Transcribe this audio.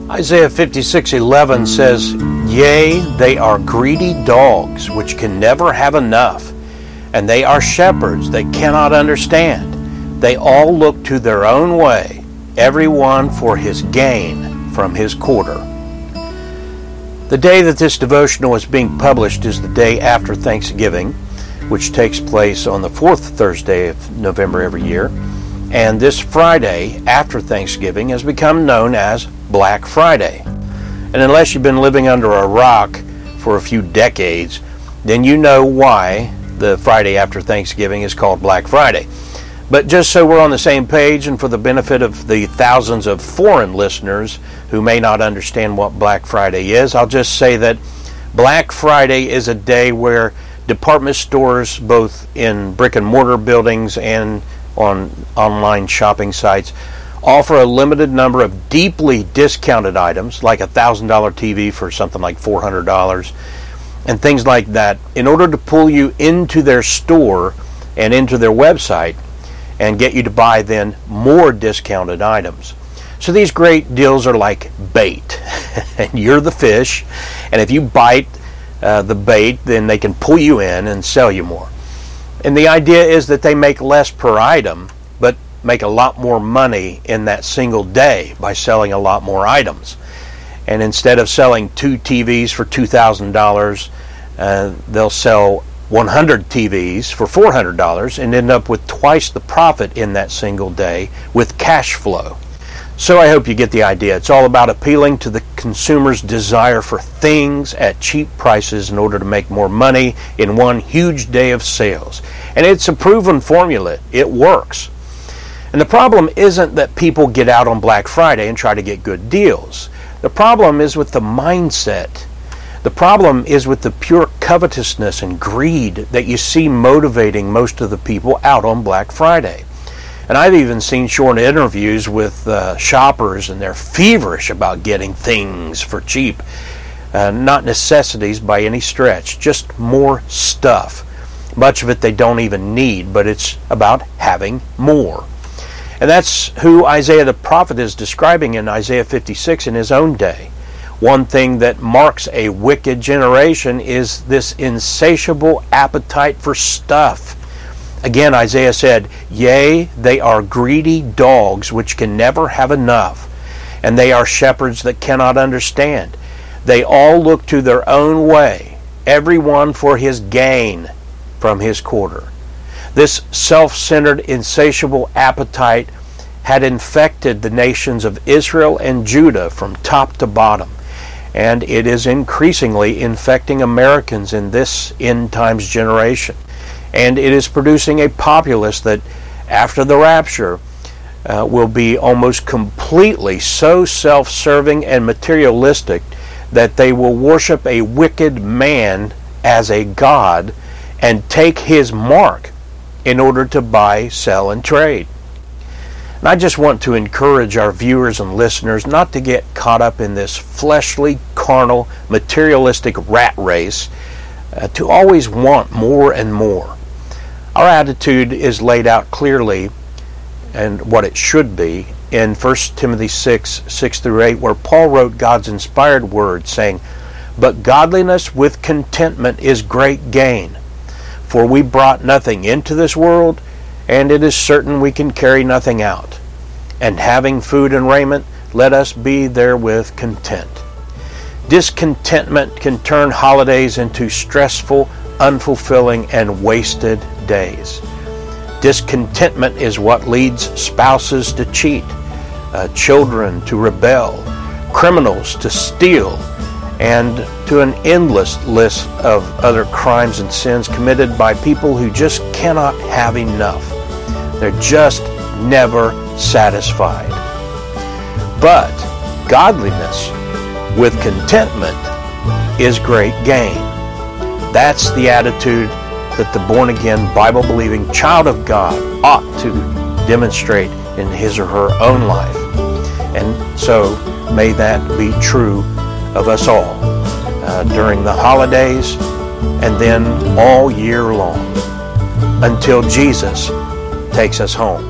Isaiah 56:11 says, "Yea, they are greedy dogs which can never have enough, and they are shepherds that cannot understand. They all look to their own way, every one for his gain from his quarter." The day that this devotional is being published is the day after Thanksgiving, which takes place on the fourth Thursday of November every year. And this Friday after Thanksgiving has become known as Black Friday. And unless you've been living under a rock for a few decades, then you know why the Friday after Thanksgiving is called Black Friday. But just so we're on the same page, and for the benefit of the thousands of foreign listeners who may not understand what Black Friday is, I'll just say that Black Friday is a day where department stores, both in brick and mortar buildings and on online shopping sites, offer a limited number of deeply discounted items, like a $1,000 TV for something like $400, and things like that, in order to pull you into their store and into their website and get you to buy then more discounted items. So these great deals are like bait, and you're the fish, and if you bite the bait, then they can pull you in and sell you more. And the idea is that they make less per item, but make a lot more money in that single day by selling a lot more items. And instead of selling 2 TVs for $2,000, they'll sell 100 TVs for $400 and end up with twice the profit in that single day with cash flow. So I hope you get the idea. It's all about appealing to the consumer's desire for things at cheap prices in order to make more money in one huge day of sales. And it's a proven formula. It works. And the problem isn't that people get out on Black Friday and try to get good deals. The problem is with the mindset. The problem is with the pure covetousness and greed that you see motivating most of the people out on Black Friday. And I've even seen short interviews with shoppers, and they're feverish about getting things for cheap. Not necessities by any stretch, just more stuff. Much of it they don't even need, but it's about having more. And that's who Isaiah the prophet is describing in Isaiah 56 in his own day. One thing that marks a wicked generation is this insatiable appetite for stuff. Again, Isaiah said, "Yea, they are greedy dogs which can never have enough, and they are shepherds that cannot understand. They all look to their own way, every one for his gain from his quarter." This self-centered, insatiable appetite had infected the nations of Israel and Judah from top to bottom, and it is increasingly infecting Americans in this end times generation. And it is producing a populace that, after the rapture, will be almost completely so self-serving and materialistic that they will worship a wicked man as a god and take his mark in order to buy, sell, and trade. And I just want to encourage our viewers and listeners not to get caught up in this fleshly, carnal, materialistic rat race, to always want more and more. Our attitude is laid out clearly, and what it should be, in 1 Timothy 6:6-8, where Paul wrote God's inspired word, saying, "But godliness with contentment is great gain. For we brought nothing into this world, and it is certain we can carry nothing out. And having food and raiment, let us be therewith content." Discontentment can turn holidays into stressful, unfulfilling, and wasted days. Discontentment is what leads spouses to cheat, children to rebel, criminals to steal, and to an endless list of other crimes and sins committed by people who just cannot have enough. They're just never satisfied. But godliness with contentment is great gain. That's the attitude that the born-again, Bible-believing child of God ought to demonstrate in his or her own life. And so may that be true of us all during the holidays and then all year long until Jesus takes us home.